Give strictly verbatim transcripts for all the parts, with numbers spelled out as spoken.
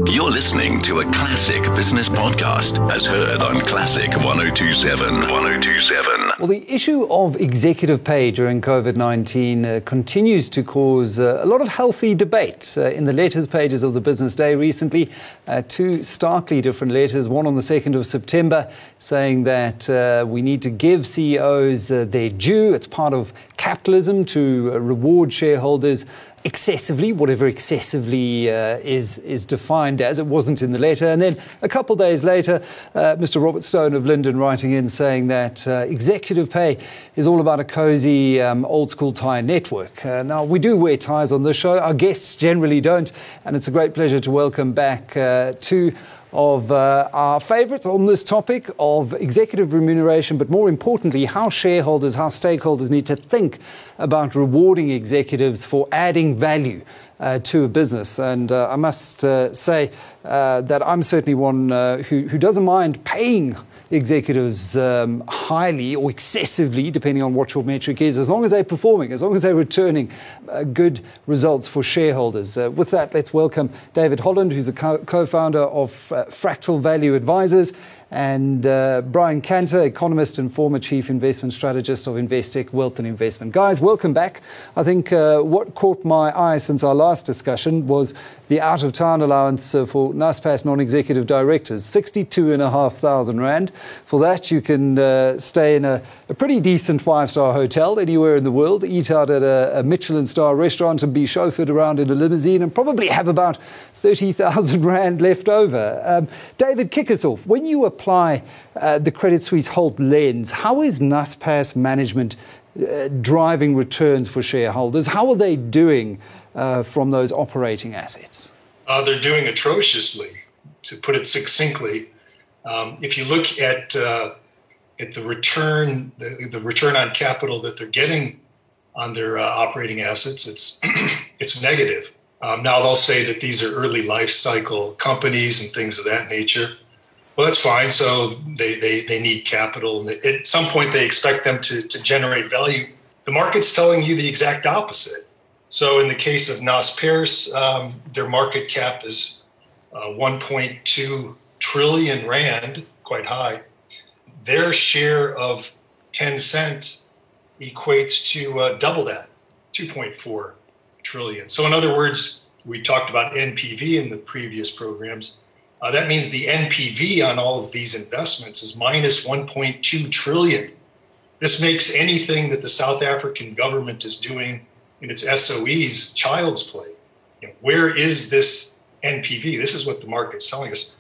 You're listening to a classic business podcast as heard on Classic one oh two seven. one oh two seven. Well, the issue of executive pay during COVID nineteen uh, continues to cause uh, a lot of healthy debate. Uh, in the letters pages of the Business Day recently, uh, two starkly different letters, one on the second of September saying that uh, we need to give C E Os uh, their due. It's part of capitalism to uh, reward shareholders excessively, whatever excessively uh, is is defined as. It wasn't in the letter. And then a couple of days later, uh, Mister Robert Stone of Linden writing in saying that uh, executive pay is all about a cozy, um, old-school tie network. Uh, now, we do wear ties on this show. Our guests generally don't. And it's a great pleasure to welcome back uh, two of uh, our favourites on this topic of executive remuneration, but more importantly, how shareholders, how stakeholders need to think about rewarding executives for adding value uh, to a business. And uh, I must uh, say uh, that I'm certainly one uh, who, who doesn't mind paying executives um, highly or excessively, depending on what your metric is, as long as they're performing, as long as they're returning uh, good results for shareholders. Uh, with that, let's welcome David Holland, who's a co- co-founder of uh, Fractal Value Advisors, and uh, Brian Cantor, economist and former chief investment strategist of Investec Wealth and Investment. Guys, welcome back. I think uh, what caught my eye since our last discussion was the out-of-town allowance uh, for Naspers non-executive directors, sixty-two thousand five hundred rand. For that, you can uh, stay in a, a pretty decent five-star hotel anywhere in the world, eat out at a, a Michelin-star restaurant and be chauffeured around in a limousine and probably have about thirty thousand rand left over. Um, David, kick us off. When you apply uh, the Credit Suisse Holt lens, how is Naspers management uh, driving returns for shareholders? How are they doing uh, from those operating assets? Uh, they're doing atrociously, to put it succinctly. Um, if you look at uh, at the return, the, the return on capital that they're getting on their uh, operating assets, it's it's negative. Um, now they'll say that these are early life cycle companies and things of that nature. Well, that's fine. So they they, they need capital. And at some point, they expect them to, to generate value. The market's telling you the exact opposite. So in the case of Naspers, um, their market cap is uh, one point two trillion rand, quite high. Their share of Tencent equates to uh, double that, two point four trillion. So in other words, we talked about N P V in the previous programs. Uh, that means the N P V on all of these investments is minus one point two trillion. This makes anything that the South African government is doing in its S O Es child's play. You know, where is this N P V? This is what the market's telling us.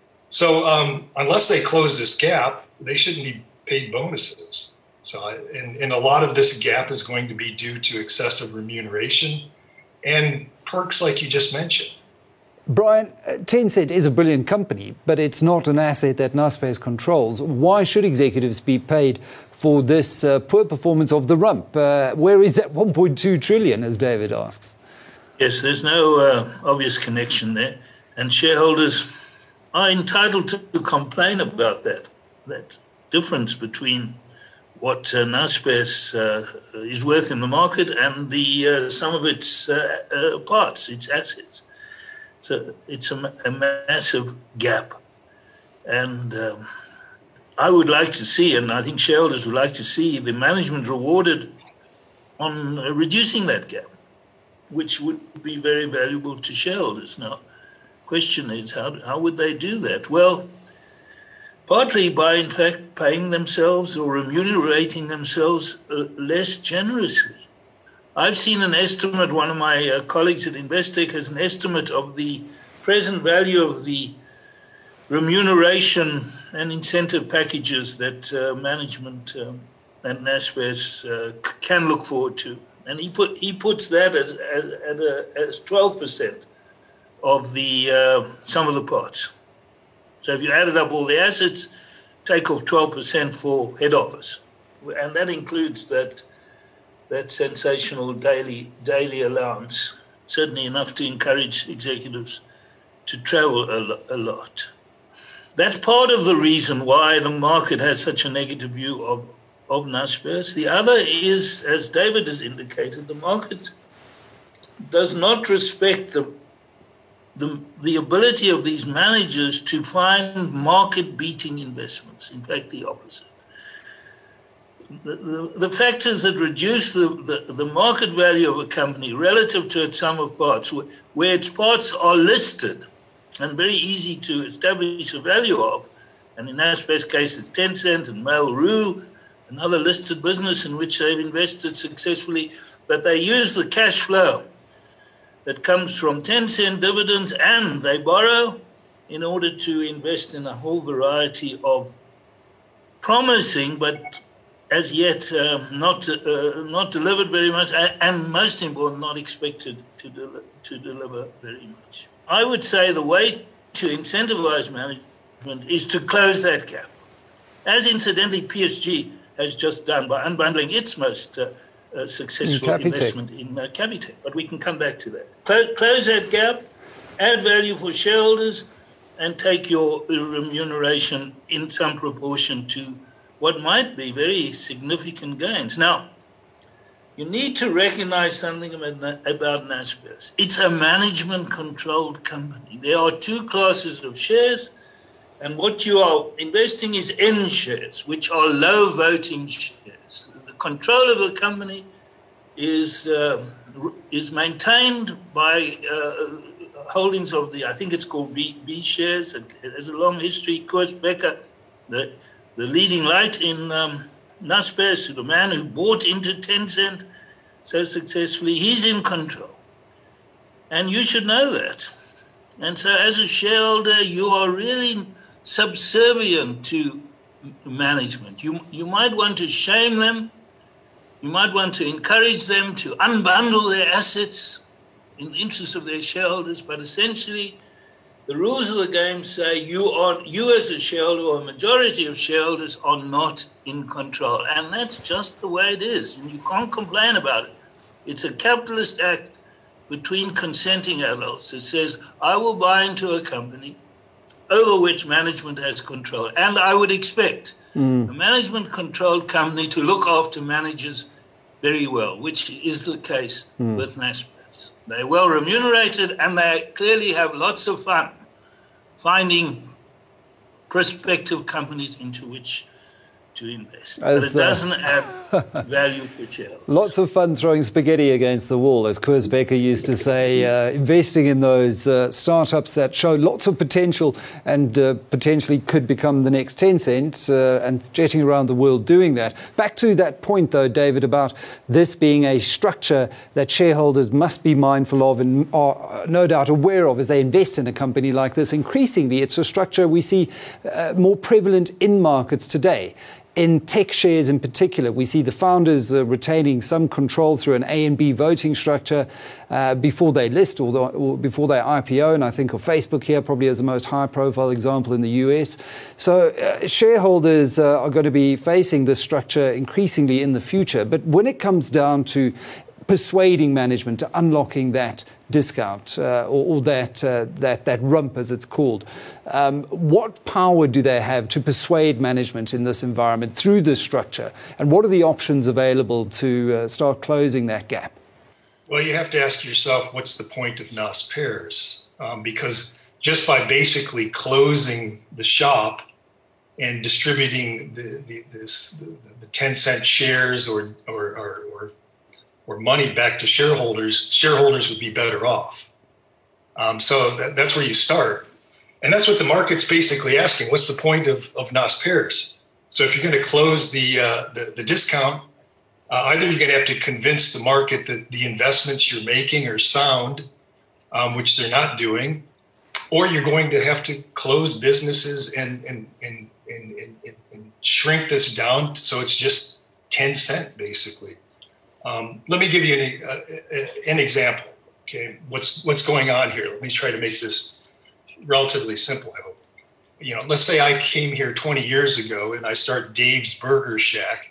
So um, unless they close this gap, they shouldn't be paid bonuses. So, I, and, and a lot of this gap is going to be due to excessive remuneration and perks like you just mentioned. Brian, Tencent is a brilliant company, but it's not an asset that Naspers controls. Why should executives be paid for this uh, poor performance of the rump? Uh, where is that one point two trillion, as David asks? Yes, there's no uh, obvious connection there. And shareholders are entitled to complain about that, that difference between what uh, Naspers uh, is worth in the market and the uh, some of its uh, uh, parts, its assets. So it's a, a massive gap. And um, I would like to see, and I think shareholders would like to see, the management rewarded on uh, reducing that gap, which would be very valuable to shareholders. Now, question is, how, how would they do that? Well, partly by, in fact, paying themselves or remunerating themselves uh, less generously. I've seen an estimate, one of my uh, colleagues at Investec has an estimate of the present value of the remuneration and incentive packages that uh, management um, and Naspers uh, can look forward to. And he put he puts that as, as, at a, as twelve percent of the uh, sum of the parts. So if you added up all the assets, take off twelve percent for head office. And that includes that that sensational daily daily allowance, certainly enough to encourage executives to travel a, a lot. That's part of the reason why the market has such a negative view of, of Naspers. The other is, as David has indicated, the market does not respect the the, the ability of these managers to find market-beating investments. In fact, the opposite. The, the, the factors that reduce the, the, the market value of a company relative to its sum of parts, where, where its parts are listed and very easy to establish a value of, and in Naspers' case, it's Tencent and Mail.ru, another listed business in which they've invested successfully, but they use the cash flow that comes from Tencent dividends, and they borrow in order to invest in a whole variety of promising, but as yet um, not uh, not delivered very much, and most important, not expected to, del- to deliver very much. I would say the way to incentivize management is to close that gap, as incidentally P S G has just done by unbundling its most uh, uh, successful in investment in uh, Capitec. But we can come back to that. Close, close that gap, add value for shareholders, and take your remuneration in some proportion to what might be very significant gains. Now, you need to recognize something about, about Naspers. It's a management-controlled company. There are two classes of shares, and what you are investing is in shares, which are low-voting shares. The control of the company is uh, is maintained by uh, holdings of the, I think it's called B, B shares. It has a long history. Koos Becker, the, the leading light in um, Naspers, the man who bought into Tencent so successfully, he's in control. And you should know that. And so as a shareholder, you are really subservient to management. You, you might want to shame them. You might want to encourage them to unbundle their assets in the interest of their shareholders. But essentially, the rules of the game say you are, you as a shareholder, or a majority of shareholders, are not in control. And that's just the way it is. And you can't complain about it. It's a capitalist act between consenting adults that says, I will buy into a company over which management has control. And I would expect mm. a management-controlled company to look after managers very well, which is the case mm. with Naspers. They're well remunerated, and they clearly have lots of fun finding prospective companies into which to invest. As, but it doesn't uh, add value for shareholders. Lots of fun throwing spaghetti against the wall, as Koos Becker used to say, uh, investing in those uh, startups that show lots of potential and uh, potentially could become the next Tencent, uh, and jetting around the world doing that. Back to that point, though, David, about this being a structure that shareholders must be mindful of and are no doubt aware of as they invest in a company like this. Increasingly, it's a structure we see uh, more prevalent in markets today. In tech shares in particular, we see the founders uh, retaining some control through an A and B voting structure uh, before they list or, the, or before they I P O. And I think of Facebook here probably as the most high-profile example in the U S. So uh, shareholders uh, are going to be facing this structure increasingly in the future. But when it comes down to persuading management to unlocking that discount uh, or, or that, uh, that that rump, as it's called, um, what power do they have to persuade management in this environment through this structure? And what are the options available to uh, start closing that gap? Well, you have to ask yourself, what's the point of Naspers? Um, because just by basically closing the shop and distributing the the, this, the, the Tencent shares or or, or or or money back to shareholders, shareholders would be better off. Um, so that, that's where you start. And that's what the market's basically asking. What's the point of, of Naspers? So if you're going to close the, uh, the, the discount, uh, either you're going to have to convince the market that the investments you're making are sound, um, which they're not doing, or you're going to have to close businesses and, and, and, and, and, and shrink this down so it's just Tencent, basically. Um, let me give you an, uh, an example. Okay, what's what's going on here? Let me try to make this relatively simple. I hope. You know, let's say I came here twenty years ago and I start Dave's Burger Shack,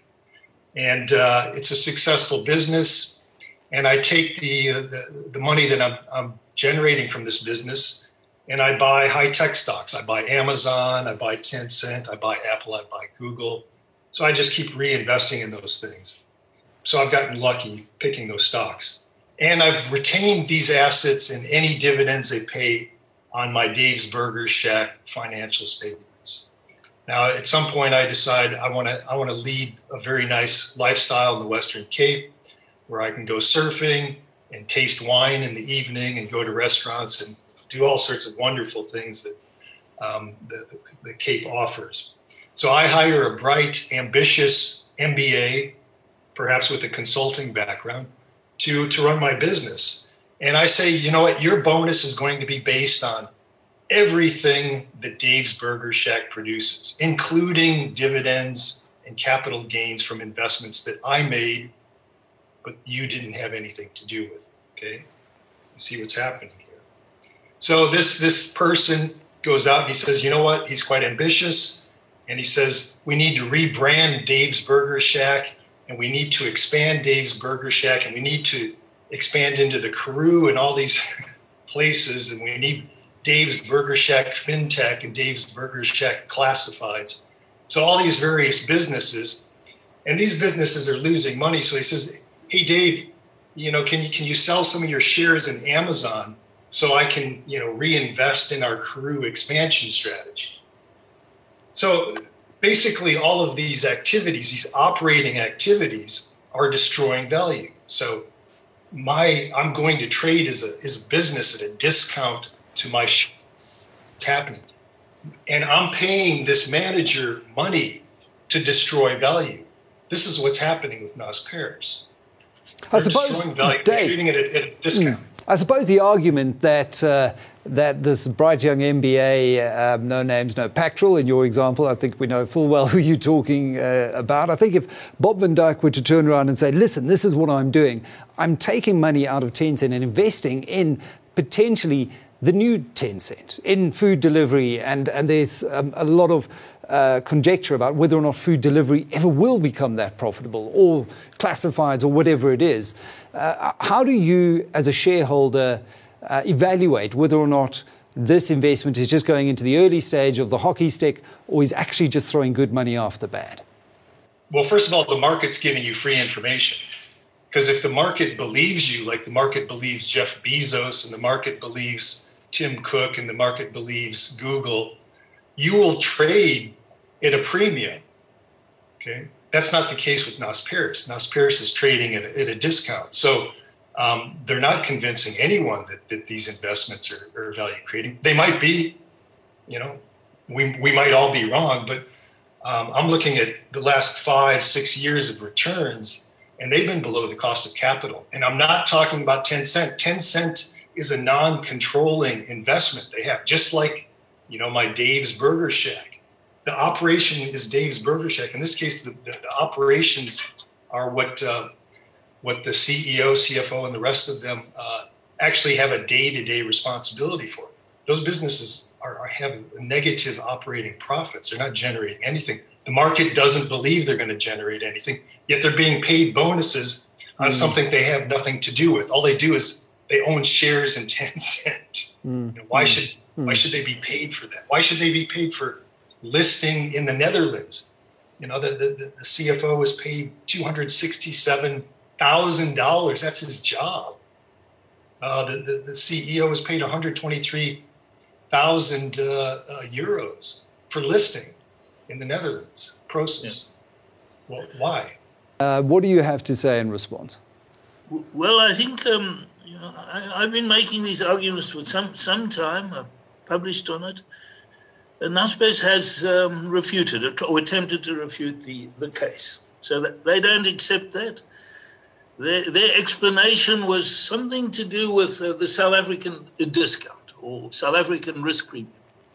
and uh, it's a successful business, and I take the uh, the, the money that I'm, I'm generating from this business, and I buy high tech stocks. I buy Amazon, I buy Tencent, I buy Apple, I buy Google. So I just keep reinvesting in those things. So I've gotten lucky picking those stocks. And I've retained these assets and any dividends they pay on my Dave's Burger Shack financial statements. Now, at some point, I decide I want to I want to lead a very nice lifestyle in the Western Cape, where I can go surfing and taste wine in the evening and go to restaurants and do all sorts of wonderful things that um, the, the Cape offers. So I hire a bright, ambitious M B A, perhaps with a consulting background, to, to run my business. And I say, you know what, your bonus is going to be based on everything that Dave's Burger Shack produces, including dividends and capital gains from investments that I made, but you didn't have anything to do with. Okay, you see what's happening here. So this this person goes out and he says, you know what? He's quite ambitious, and he says we need to rebrand Dave's Burger Shack, and we need to expand Dave's Burger Shack, and we need to expand into the Karoo and all these places, and we need Dave's Burger Shack FinTech and Dave's Burger Shack Classifieds. So all these various businesses, and these businesses are losing money. So he says, hey, Dave, you know, can you can you sell some of your shares in Amazon so I can, you know, reinvest in our Karoo expansion strategy? So basically all of these activities, these operating activities, are destroying value. So my I'm going to trade as a as a business at a discount to my sh- what's happening. And I'm paying this manager money to destroy value. This is what's happening with Naspers. I suppose, destroying value. Dave, They're treating it at, at a discount. Mm, I suppose the argument that uh, that this bright young M B A, um, no names, no pactoral, in your example, I think we know full well who you're talking uh, about. I think if Bob van Dijk were to turn around and say, listen, this is what I'm doing. I'm taking money out of Tencent and investing in potentially the new Tencent in food delivery, and, and there's um, a lot of uh, conjecture about whether or not food delivery ever will become that profitable, or classifieds, or whatever it is. Uh, how do you, as a shareholder, uh, evaluate whether or not this investment is just going into the early stage of the hockey stick, or is actually just throwing good money after bad? Well, first of all, the market's giving you free information. Because if the market believes you, like the market believes Jeff Bezos and the market believes Tim Cook and the market believes Google, you will trade at a premium. Okay, that's not the case with Naspers. Naspers is trading at a, at a discount. So um, they're not convincing anyone that, that these investments are, are value creating. They might be, you know, we we might all be wrong, but um, I'm looking at the last five, six years of returns, and they've been below the cost of capital. And I'm not talking about Tencent. Tencent is a non-controlling investment they have, just like, you know, my Dave's Burger Shack. The operation is Dave's Burger Shack. In this case, the, the, the operations are what uh, what the C E O, C F O, and the rest of them uh, actually have a day-to-day responsibility for. Those businesses are, are have negative operating profits. They're not generating anything. The market doesn't believe they're going to generate anything, yet they're being paid bonuses on mm. something they have nothing to do with. All they do is they own shares in Tencent. Mm. You know, why mm. should mm. why should they be paid for that? Why should they be paid for listing in the Netherlands? You know, the the, the C F O was paid two hundred sixty-seven thousand dollars. That's his job. Uh, the, the the C E O was paid one hundred twenty-three thousand uh, uh, euros for listing in the Netherlands. Process. Yeah. Well, why? Uh, what do you have to say in response? Well, I think um, you know, I, I've been making these arguments for some some time. I've published on it. And Naspers has um, refuted or attempted to refute the, the case. So that they don't accept that. Their, their explanation was something to do with uh, the South African discount or South African risk premium.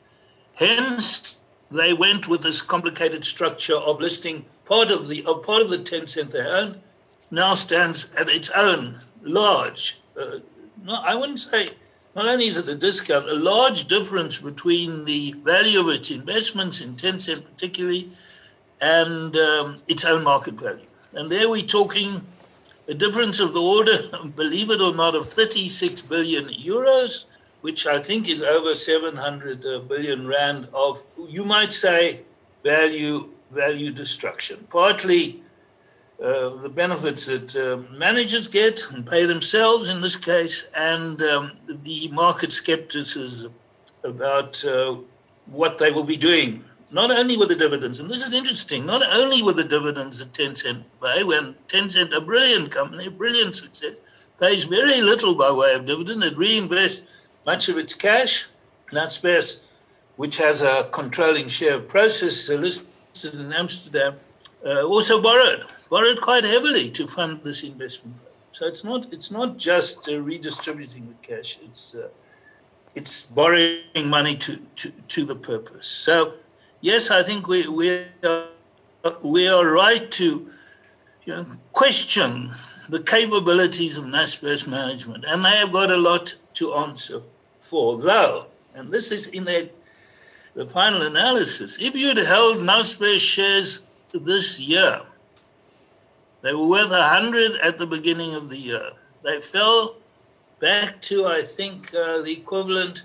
Hence, they went with this complicated structure of listing part of the of part of the Tencent they own now stands at its own large, uh, no, I wouldn't say, not only is it a discount, a large difference between the value of its investments in Tencent particularly and um, its own market value. And there we're talking a difference of the order, believe it or not, of thirty-six billion euros, which I think is over seven hundred billion rand of, you might say, value value destruction. Partly uh, the benefits that uh, managers get and pay themselves in this case, and um, the market skepticism about uh, what they will be doing, not only with the dividends, and this is interesting, not only with the dividends that Tencent pay, when Tencent, a brilliant company, a brilliant success, pays very little by way of dividend. It reinvests much of its cash. Naspers, which has a controlling share of Prosus listed in Amsterdam, uh, also borrowed, borrowed quite heavily to fund this investment. So it's not it's not just uh, redistributing the cash, it's uh, it's borrowing money to, to, to the purpose. So yes, I think we we are, we are right to you know, question the capabilities of Naspers management, and they have got a lot to answer for. Though, and this is in their, the final analysis, if you'd held Naspers shares this year, they were worth one hundred at the beginning of the year. They fell back to, I think, uh, the equivalent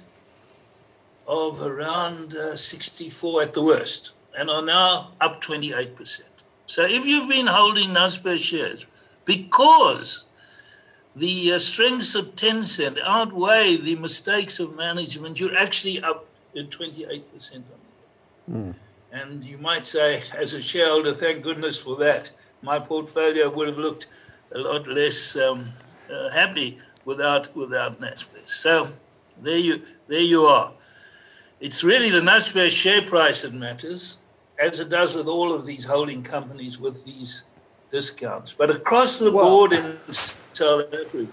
of around uh, sixty-four at the worst, and are now up twenty-eight percent. So if you've been holding Naspers shares because the uh, strengths of Tencent outweigh the mistakes of management, you're actually up at twenty-eight percent on the year. Mm. And you might say, as a shareholder, thank goodness for that. My portfolio would have looked a lot less um, uh, happy without without Naspers. So there you there you are. It's really the Naspers share price that matters, as it does with all of these holding companies with these discounts. But across the well, board in South Africa,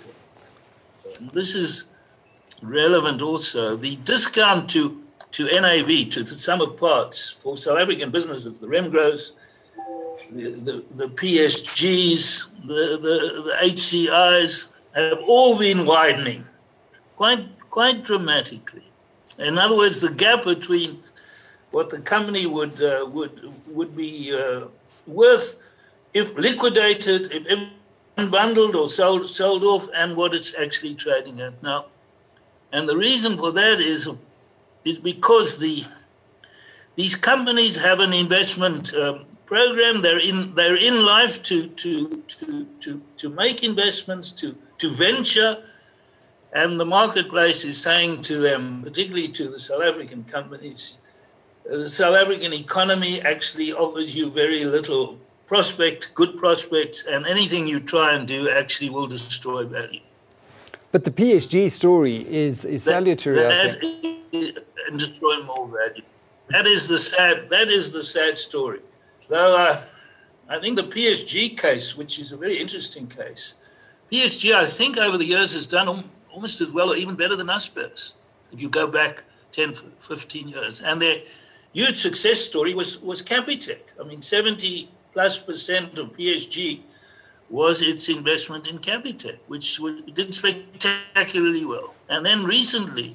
and this is relevant also, the discount to, to N A V, to the sum of parts for South African businesses, the Remgros, the, the, the P S Gs, the, the, the H C Is, have all been widening quite quite dramatically. In other words, the gap between what the company would uh, would would be uh, worth if liquidated, if unbundled or sold sold off, and what it's actually trading at now. And the reason for that is is because the these companies have an investment um, program. They're in they're in life to to to to to make investments, to to venture, and the marketplace is saying to them, particularly to the South African companies, the South African economy actually offers you very little prospect, good prospects, and anything you try and do actually will destroy value. But the P S G story is, is salutary, that, I that think. Is, and destroy more value. That is the sad. That is the sad story. Though uh, I think the P S G case, which is a very interesting case, P S G I think over the years has done almost as well or even better than Naspers. If you go back ten, fifteen years, and their huge success story was was Capitec. I mean, seventy plus percent of P S G was its investment in Capitec, which did spectacularly well. And then recently,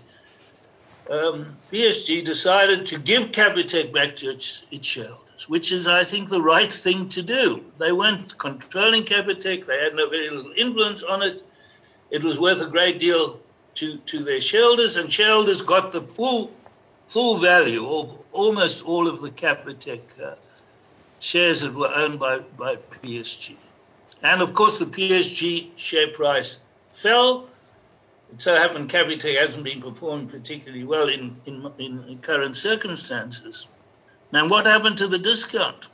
um, P S G decided to give Capitec back to its, its shareholders, which is, I think, the right thing to do. They weren't controlling Capitec. They had no very little influence on it. It was worth a great deal to, to their shareholders, and shareholders got the full, full value of almost all of the Capitec uh, shares that were owned by, by P S G. And of course, the P S G share price fell. It so happened Capitec hasn't been performing particularly well in, in, in current circumstances. Now, what happened to the discount?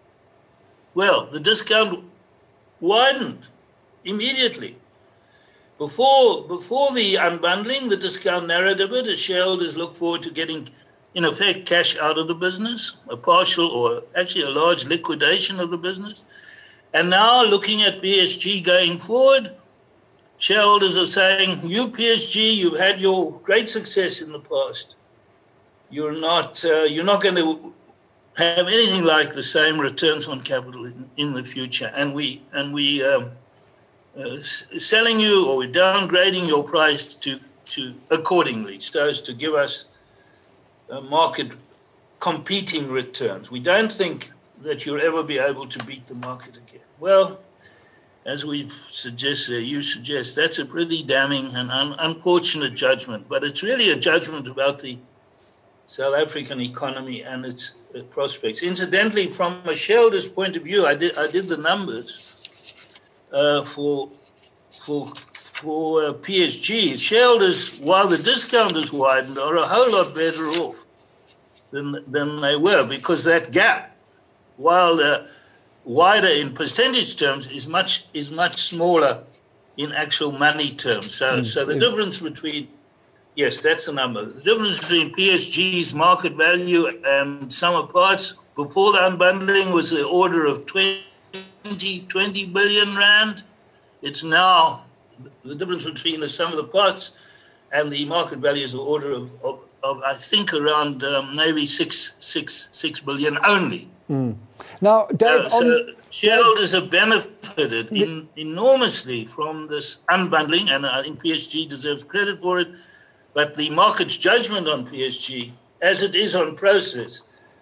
Well, the discount widened immediately. Before, before the unbundling, the discount narrowed a bit as shareholders look forward to getting, in effect, cash out of the business, a partial or actually a large liquidation of the business. And now, looking at P S G going forward, shareholders are saying, you, P S G, you've had your great success in the past. You're not, uh, you're not going to have anything like the same returns on capital in, in the future. And we, and we um, uh, selling you, or we're downgrading your price to, to accordingly, so as to give us uh, market competing returns. We don't think that you'll ever be able to beat the market again. Well, as we've suggested, you suggest, that's a pretty damning and un- unfortunate judgment, but it's really a judgment about the South African economy and its uh, prospects. Incidentally, from a shareholder's point of view, I did I did the numbers uh, for for for uh, P S G, shareholders, while the discount has widened, are a whole lot better off than than they were, because that gap, while uh, wider in percentage terms, is much is much smaller in actual money terms. So, mm, so the yeah. difference between yes, that's the number. The difference between P S G's market value and sum of parts before the unbundling was the order of twenty, twenty billion rand. It's now the difference between the sum of the parts and the market value is the order of, of, of I think, around um, maybe six, six, six billion only. Mm. Now, Dave, uh, so on, shareholders have benefited in, enormously from this unbundling, and I think P S G deserves credit for it. But the market's judgment on P S G, as it is on Prosus,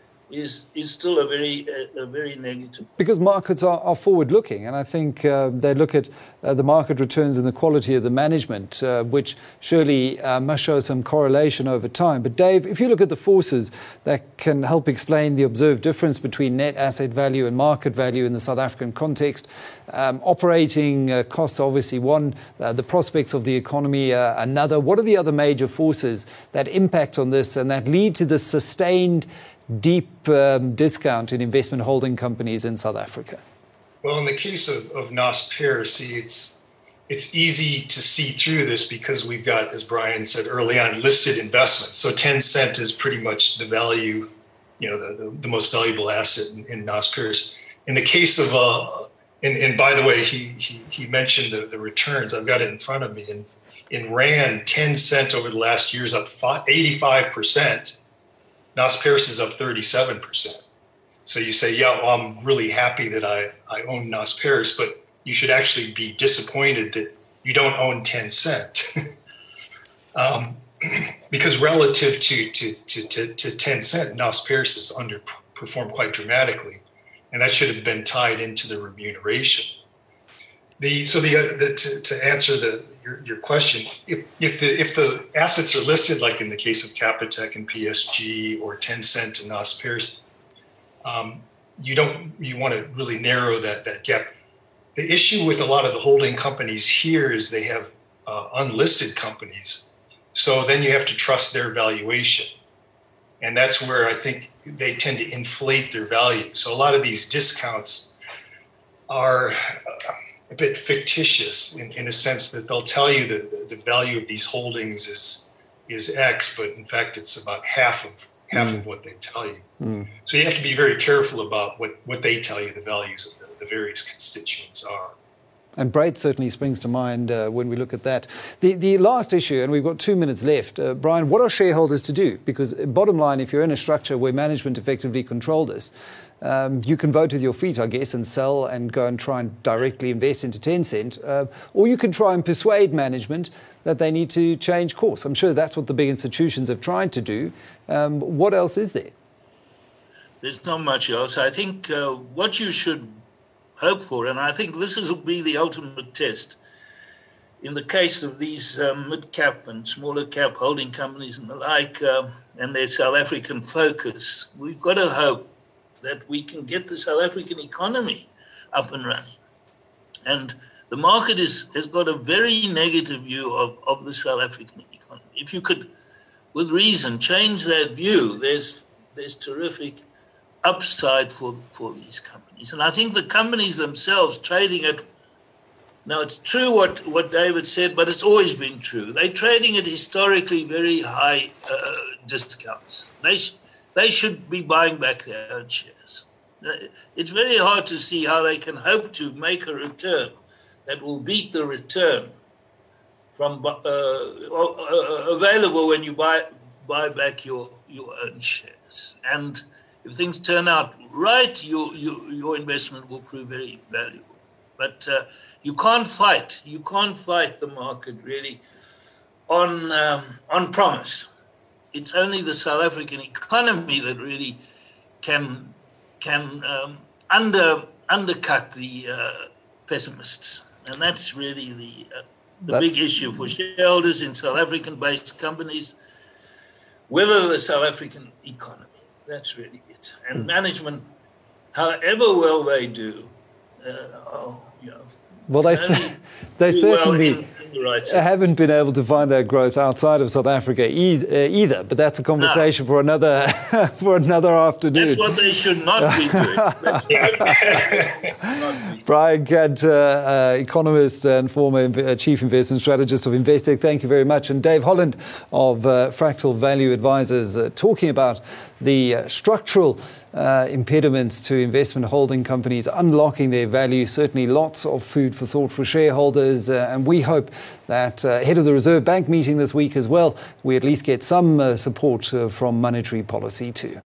is is still a very a, a very negative. Because markets are, are forward-looking, and I think uh, they look at uh, the market returns and the quality of the management, uh, which surely uh, must show some correlation over time. But Dave, if you look at the forces that can help explain the observed difference between net asset value and market value in the South African context, um, operating uh, costs obviously one, uh, the prospects of the economy uh, another. What are the other major forces that impact on this and that lead to the sustained deep um, discount in investment holding companies in South Africa? Well, in the case of, of Naspers, see, it's it's easy to see through this because we've got, as Brian said early on, listed investments. So Tencent is pretty much the value, you know, the, the, the most valuable asset in, in Naspers. In the case of, uh, and, and by the way, he he, he mentioned the, the returns. I've got it in front of me. And in Rand, Tencent over the last year is up eighty-five percent. Naspers is up thirty-seven percent. So you say, yeah, well, I'm really happy that I, I own Naspers, but you should actually be disappointed that you don't own Tencent. um, because relative to, to, to, to, to Tencent, Naspers has underperformed quite dramatically. And that should have been tied into the remuneration. The, so the, uh, the to, to answer the Your, your question, if, if the if the assets are listed, like in the case of Capitec and P S G or Tencent and Naspers, um, you don't you want to really narrow that that gap. The issue with a lot of the holding companies here is they have uh, unlisted companies, so then you have to trust their valuation, and that's where I think they tend to inflate their value. So a lot of these discounts are Uh, a bit fictitious in, in a sense that they'll tell you that the, the value of these holdings is is X, but in fact it's about half of half mm. of what they tell you. Mm. So you have to be very careful about what, what they tell you the values of the, the various constituents are. And Brait certainly springs to mind uh, when we look at that. The the last issue, and we've got two minutes left. Uh, Brian, what are shareholders to do? Because bottom line, if you're in a structure where management effectively control this, um, you can vote with your feet, I guess, and sell and go and try and directly invest into Tencent. Uh, or you can try and persuade management that they need to change course. I'm sure that's what the big institutions have tried to do. Um, what else is there? There's not much else. I think uh, what you should hope for, and I think this will be the ultimate test in the case of these um, mid-cap and smaller cap holding companies and the like, uh, and their South African focus. We've got to hope that we can get the South African economy up and running. And the market is, has got a very negative view of, of the South African economy. If you could, with reason, change that view, there's there's terrific upside for, for these companies. And I think the companies themselves trading at, now it's true what, what David said, but it's always been true. They're trading at historically very high uh, discounts. They, sh- they should be buying back their own shares. It's very hard to see how they can hope to make a return that will beat the return from uh, uh, available when you buy buy back your, your own shares. And if things turn out right, your your, your investment will prove very valuable. But uh, you can't fight. You can't fight the market really on um, on promise. It's only the South African economy that really can can um, under undercut the uh, pessimists, and that's really the uh, the that's... big issue for shareholders in South African-based companies. Whether the South African economy, that's really it, and management, however well they do, uh, oh, you know, well they say, they certainly. Well in, Right. haven't been able to find that growth outside of South Africa eas- uh, either. But that's a conversation no. for another for another afternoon. That's what they should not be doing. That's Brian Cant, uh, uh, economist and former inv- uh, chief investment strategist of Investec, thank you very much. And Dave Holland of uh, Fractal Value Advisors, uh, talking about the uh, structural uh, impediments to investment holding companies unlocking their value. Certainly lots of food for thought for shareholders. Uh, and we hope that uh, ahead of the Reserve Bank meeting this week as well, we at least get some uh, support uh, from monetary policy too.